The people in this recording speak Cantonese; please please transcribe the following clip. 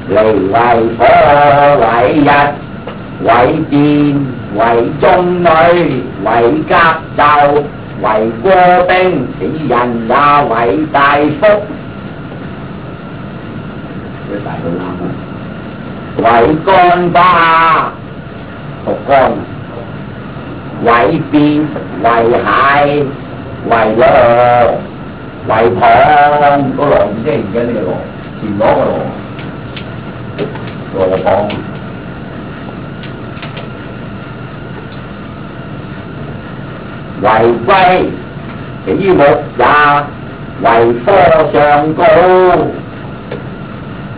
嚟為火為日為電為眾女為甲胄為過兵，此人也為大福。佢大到啱啊！為干巴屬肝，為別為蟹為螺為蚌，個螺唔知係而家呢個螺，前螺個螺，螺蚌。為龜，此木也為科上高。